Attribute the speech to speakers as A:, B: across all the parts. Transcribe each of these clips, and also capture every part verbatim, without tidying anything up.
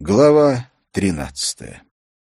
A: Глава тринадцатая.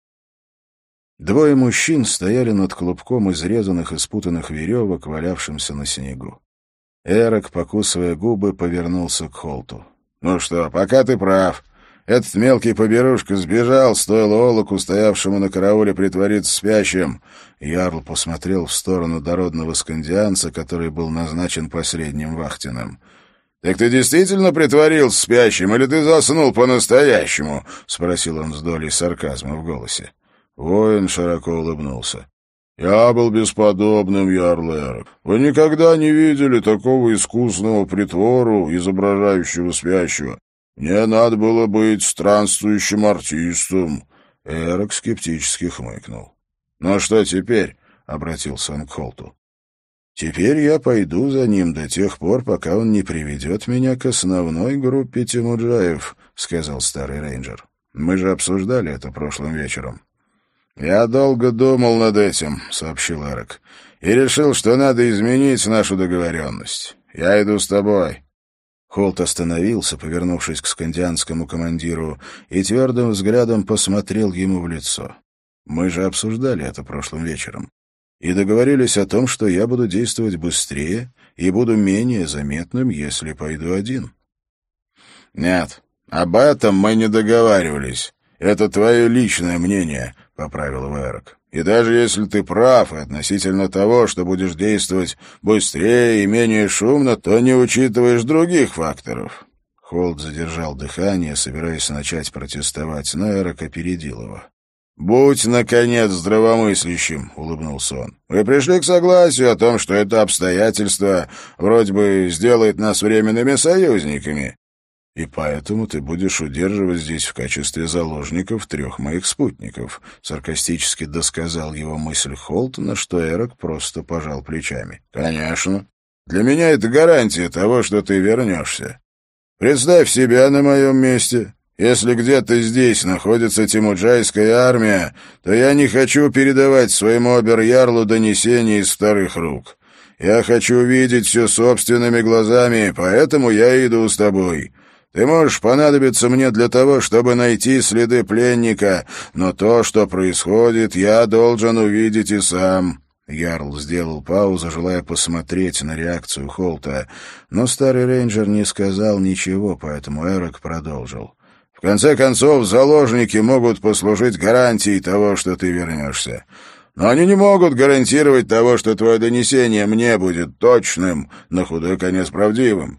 A: Двое мужчин стояли над клубком изрезанных и спутанных веревок, валявшимся на снегу. Эрик, покусывая губы, повернулся к Холту. «Ну что, пока ты прав. Этот мелкий поберушка сбежал, стоило Олаку, стоявшему на карауле, притвориться спящим». Ярл посмотрел в сторону дородного скандианца, который был назначен последним вахтенным. «Так ты действительно притворился спящим, или ты заснул по-настоящему?» — спросил он с долей сарказма в голосе. Воин широко улыбнулся. «Я был бесподобным, ярл Эрик. Вы никогда не видели такого искусного притвору, изображающего спящего. Мне надо было быть странствующим артистом». Эрик скептически хмыкнул. «Ну что теперь?» — обратился он к Холту. «Теперь я пойду за ним до тех пор, пока он не приведет меня к основной группе Темуджаев», — сказал старый рейнджер. «Мы же обсуждали это прошлым вечером». «Я долго думал над этим», — сообщил Эрик, — «и решил, что надо изменить нашу договоренность. Я иду с тобой». Холт остановился, повернувшись к скандианскому командиру, и твердым взглядом посмотрел ему в лицо. «Мы же обсуждали это прошлым вечером. И договорились о том, что я буду действовать быстрее и буду менее заметным, если пойду один». «Нет, об этом мы не договаривались. Это твое личное мнение», — поправил его Эрик. «И даже если ты прав и относительно того, что будешь действовать быстрее и менее шумно, то не учитываешь других факторов». Холт задержал дыхание, собираясь начать протестовать, но Эрик опередил его. «Будь, наконец, здравомыслящим», — улыбнулся он. «Вы пришли к согласию о том, что это обстоятельство вроде бы сделает нас временными союзниками. И поэтому ты будешь удерживать здесь в качестве заложников трех моих спутников», — саркастически досказал его мысль Холт, на что Эрик просто пожал плечами. «Конечно. Для меня это гарантия того, что ты вернешься. Представь себя на моем месте. Если где-то здесь находится темуджайская армия, то я не хочу передавать своему обер-ярлу донесения из вторых рук. Я хочу видеть все собственными глазами, поэтому я иду с тобой. Ты можешь понадобиться мне для того, чтобы найти следы пленника, но то, что происходит, я должен увидеть и сам». Ярл сделал паузу, желая посмотреть на реакцию Холта, но старый рейнджер не сказал ничего, поэтому Эрик продолжил. «В конце концов, заложники могут послужить гарантией того, что ты вернешься. Но они не могут гарантировать того, что твое донесение мне будет точным, на худой конец правдивым».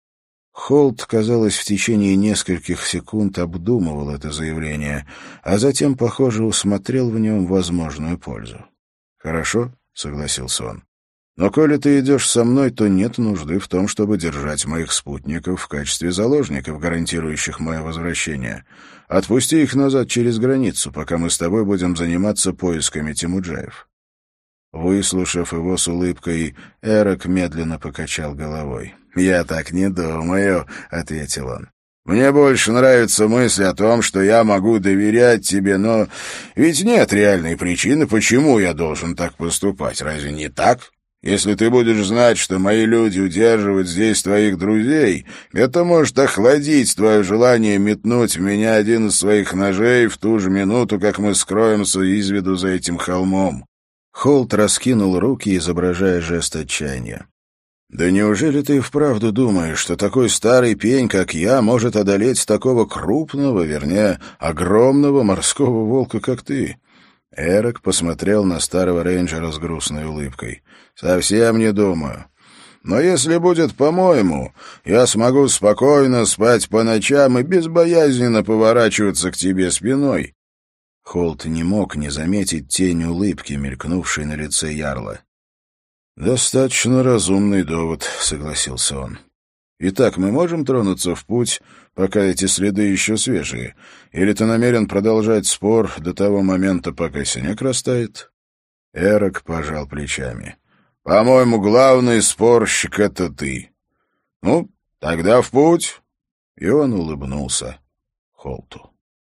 A: Холт, казалось, в течение нескольких секунд обдумывал это заявление, а затем, похоже, усмотрел в нем возможную пользу. «Хорошо», — согласился он. «Но коли ты идешь со мной, то нет нужды в том, чтобы держать моих спутников в качестве заложников, гарантирующих мое возвращение. Отпусти их назад через границу, пока мы с тобой будем заниматься поисками темуджаев». Выслушав его с улыбкой, Эрик медленно покачал головой. «Я так не думаю», — ответил он. «Мне больше нравится мысль о том, что я могу доверять тебе, но ведь нет реальной причины, почему я должен так поступать. Разве не так? Если ты будешь знать, что мои люди удерживают здесь твоих друзей, это может охладить твое желание метнуть в меня один из своих ножей в ту же минуту, как мы скроемся из виду за этим холмом». Холт раскинул руки, изображая жест отчаяния. «Да неужели ты вправду думаешь, что такой старый пень, как я, может одолеть такого крупного, вернее, огромного морского волка, как ты?» Эрик посмотрел на старого рейнджера с грустной улыбкой. «Совсем не думаю. Но если будет по-моему, я смогу спокойно спать по ночам и безбоязненно поворачиваться к тебе спиной». Холт не мог не заметить тень улыбки, мелькнувшей на лице ярла. «Достаточно разумный довод», — согласился он. «Итак, мы можем тронуться в путь, пока эти следы еще свежие? Или ты намерен продолжать спор до того момента, пока снег растает?» Эрик пожал плечами. «По-моему, главный спорщик — это ты. Ну, тогда в путь!» И он улыбнулся Холту.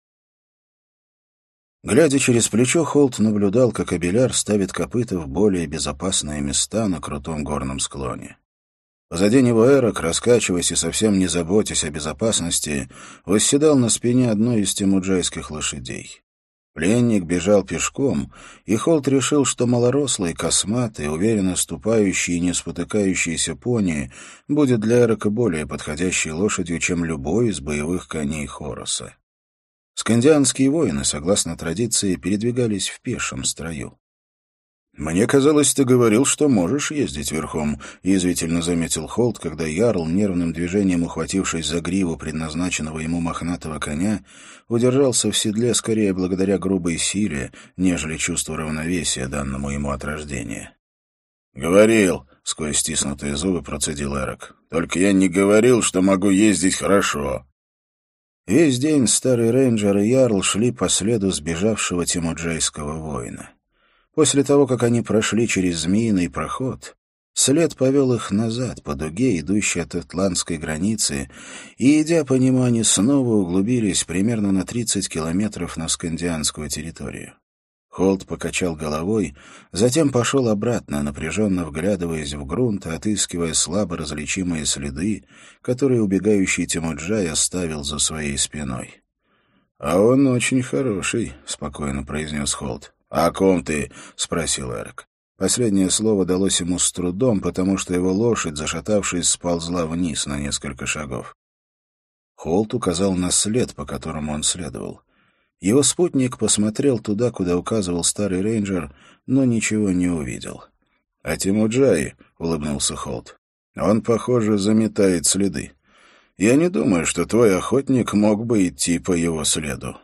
A: Глядя через плечо, Холт наблюдал, как Абеляр ставит копыта в более безопасные места на крутом горном склоне. Позади него Эрок, раскачиваясь и совсем не заботясь о безопасности, восседал на спине одной из тимуджайских лошадей. Пленник бежал пешком, и Холт решил, что малорослый, косматый, уверенно ступающий и не спотыкающийся пони будет для Эрока более подходящей лошадью, чем любой из боевых коней Хороса. Скандианские воины, согласно традиции, передвигались в пешем строю. «Мне казалось, ты говорил, что можешь ездить верхом», — язвительно заметил Холт, когда ярл, нервным движением ухватившись за гриву предназначенного ему мохнатого коня, удержался в седле скорее благодаря грубой силе, нежели чувству равновесия, данному ему от рождения. «Говорил», — сквозь стиснутые зубы процедил Эрок, — «только я не говорил, что могу ездить хорошо». Весь день старый рейнджер и ярл шли по следу сбежавшего тимуджайского воина. После того, как они прошли через змеиный проход, след повел их назад по дуге, идущей от атлантской границы, и, идя по нему, они снова углубились примерно на тридцать километров на скандианскую территорию. Холт покачал головой, затем пошел обратно, напряженно вглядываясь в грунт и отыскивая слабо различимые следы, которые убегающий Тимуджай оставил за своей спиной. — А он очень хороший, — спокойно произнес Холт. — «О ком ты?» — спросил Эрок. Последнее слово далось ему с трудом, потому что его лошадь, зашатавшись, сползла вниз на несколько шагов. Холт указал на след, по которому он следовал. Его спутник посмотрел туда, куда указывал старый рейнджер, но ничего не увидел. «А Тимуджай?» — улыбнулся Холт. «Он, похоже, заметает следы. Я не думаю, что твой охотник мог бы идти по его следу».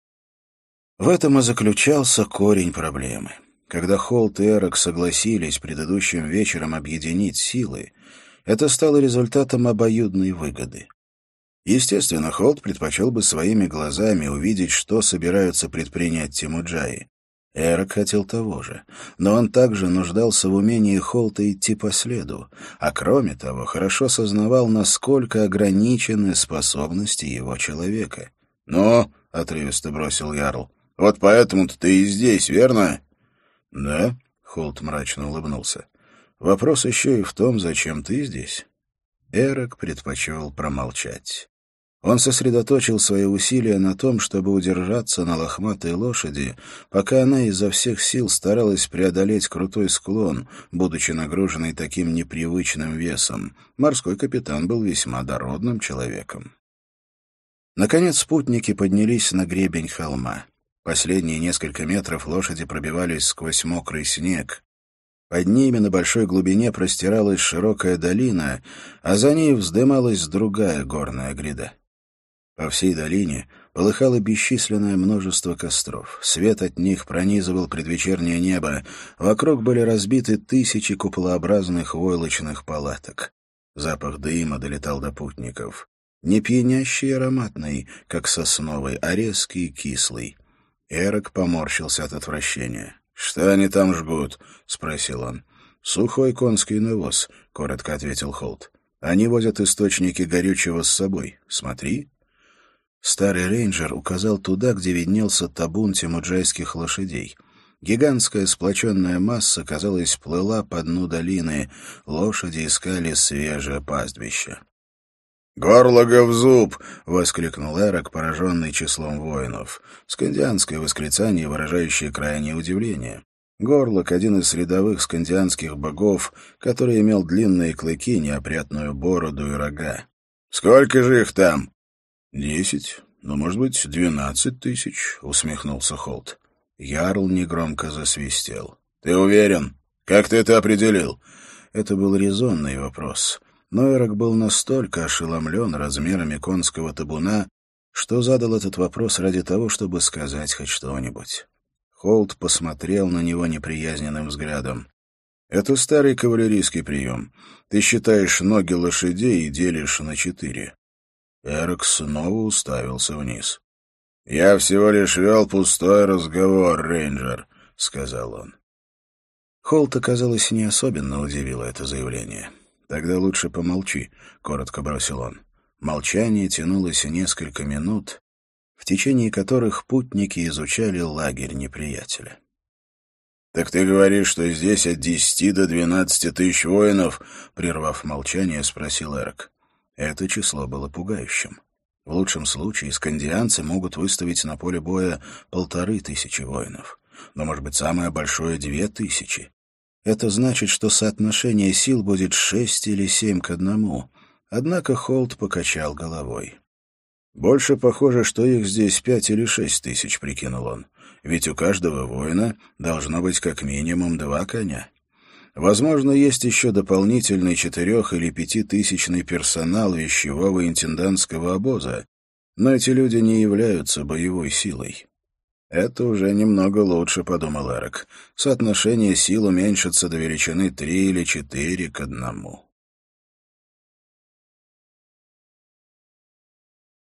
A: В этом и заключался корень проблемы. Когда Холт и Эрок согласились предыдущим вечером объединить силы, это стало результатом обоюдной выгоды. Естественно, Холт предпочел бы своими глазами увидеть, что собираются предпринять тимуджаи. Эрок хотел того же, но он также нуждался в умении Холта идти по следу, а кроме того, хорошо сознавал, насколько ограничены способности его человека. «Ну», — отрывисто бросил ярл, — «вот поэтому-то ты и здесь, верно?» «Да», — Холт мрачно улыбнулся. «Вопрос еще и в том, зачем ты здесь». Эрок предпочел промолчать. Он сосредоточил свои усилия на том, чтобы удержаться на лохматой лошади, пока она изо всех сил старалась преодолеть крутой склон, будучи нагруженной таким непривычным весом. Морской капитан был весьма дородным человеком. Наконец спутники поднялись на гребень холма. Последние несколько метров лошади пробивались сквозь мокрый снег. Под ними на большой глубине простиралась широкая долина, а за ней вздымалась другая горная гряда. По всей долине полыхало бесчисленное множество костров. Свет от них пронизывал предвечернее небо. Вокруг были разбиты тысячи куполообразных войлочных палаток. Запах дыма долетал до путников. Не пьянящий и ароматный, как сосновый, а резкий и кислый. Эрок поморщился от отвращения. «Что они там жгут?» — спросил он. «Сухой конский навоз», — коротко ответил Холт. «Они возят источники горючего с собой. Смотри». Старый рейнджер указал туда, где виднелся табун тимуджайских лошадей. Гигантская сплоченная масса, казалось, плыла по дну долины. Лошади искали свежее пастбище. «Горлого в зуб!» — воскликнул Эрок, пораженный числом воинов. Скандианское восклицание, выражающее крайнее удивление. Горлок — один из рядовых скандианских богов, который имел длинные клыки, неопрятную бороду и рога. «Сколько же их там?» «Десять, ну, может быть, двенадцать тысяч», — усмехнулся Холт. Ярл негромко засвистел. «Ты уверен? Как ты это определил?» Это был резонный вопрос. Но Эрок был настолько ошеломлен размерами конского табуна, что задал этот вопрос ради того, чтобы сказать хоть что-нибудь. Холт посмотрел на него неприязненным взглядом. «Это старый кавалерийский прием. Ты считаешь ноги лошадей и делишь на четыре». Эрок снова уставился вниз. «Я всего лишь вел пустой разговор, рейнджер», — сказал он. Холта, казалось, не особенно удивило это заявление. «Тогда лучше помолчи», — коротко бросил он. Молчание тянулось несколько минут, в течение которых путники изучали лагерь неприятеля. «Так ты говоришь, что здесь от десяти до двенадцати тысяч воинов?» — прервав молчание, спросил Эрик. Это число было пугающим. В лучшем случае скандианцы могут выставить на поле боя полторы тысячи воинов. Но, может быть, самое большое — две тысячи. Это значит, что соотношение сил будет шесть или семь к одному. Однако Холт покачал головой. «Больше похоже, что их здесь пять или шесть тысяч», — прикинул он. «Ведь у каждого воина должно быть как минимум два коня. Возможно, есть еще дополнительный четырех- или пятитысячный персонал вещевого интендантского обоза, но эти люди не являются боевой силой». «Это уже немного лучше», — подумал Эрик. «Соотношение сил уменьшится до величины три или четыре к одному».